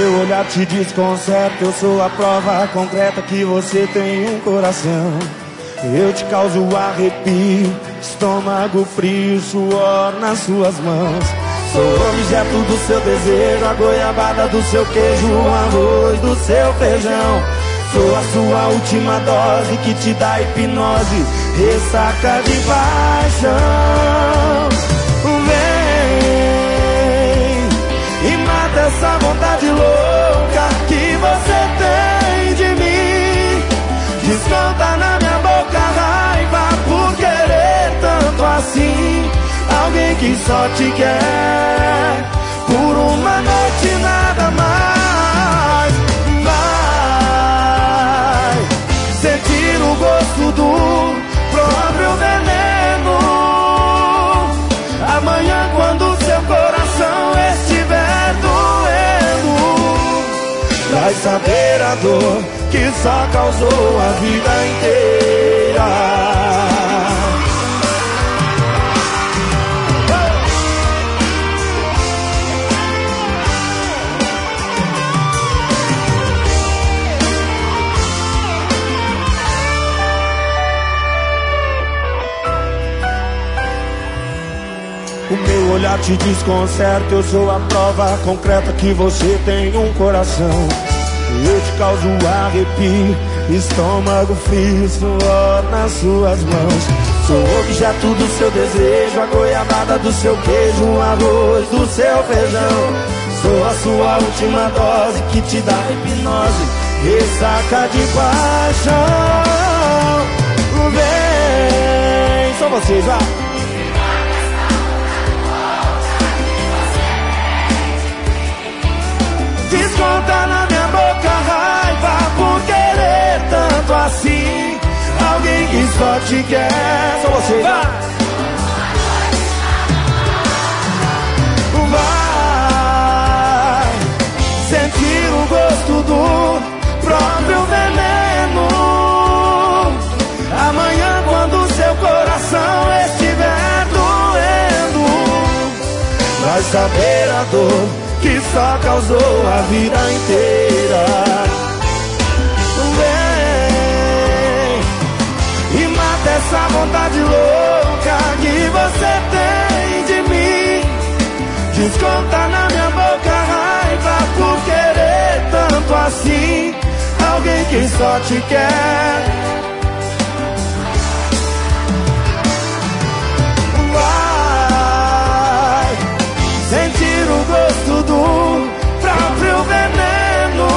meu olhar te desconcerta, eu sou a prova concreta que você tem um coração. Eu te causo arrepio, estômago frio, suor nas suas mãos. Sou objeto do seu desejo, a goiabada do seu queijo, o arroz do seu feijão. Sou a sua última dose que te dá hipnose, ressaca de paixão. Vem e mata essa vontade louca que você tem de mim. Desconta na minha boca a raiva por querer tanto assim. Alguém que só te quer por uma noite, nada mais. Vai sentir o gosto do próprio veneno. Amanhã, quando seu coração estiver doendo, vai saber a dor que só causou a vida inteira. O meu olhar te desconcerta, eu sou a prova concreta que você tem um coração. Eu te causo arrepio, estômago frio, suor nas suas mãos. Sou objeto do seu desejo, a goiabada do seu queijo, o arroz do seu feijão. Sou a sua última dose que te dá hipnose, ressaca de paixão. Vem, só vocês, vai. Desconta na minha boca a raiva por querer tanto assim. Alguém que só te quer. Só você, vai. Vai sentir o gosto do próprio veneno. Amanhã, quando seu coração estiver doendo, vai saber a dor que só causou a vida inteira. Vem e mata essa vontade louca que você tem de mim. Desconta na minha boca a raiva por querer tanto assim. Alguém que só te quer. Sentir o gosto do próprio veneno.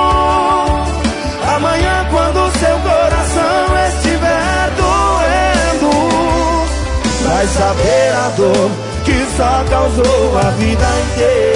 Amanhã, quando seu coração estiver doendo, vai saber a dor que só causou a vida inteira.